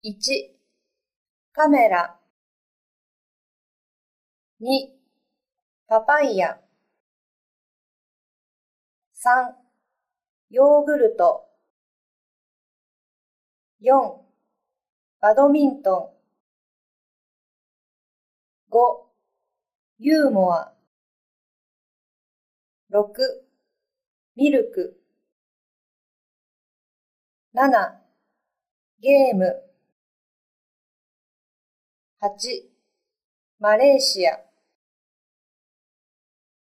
1、カメラ。2、パパイヤ。3、ヨーグルト。4、バドミントン。5、ユーモア。6、ミルク。7、ゲーム。8、マレーシア。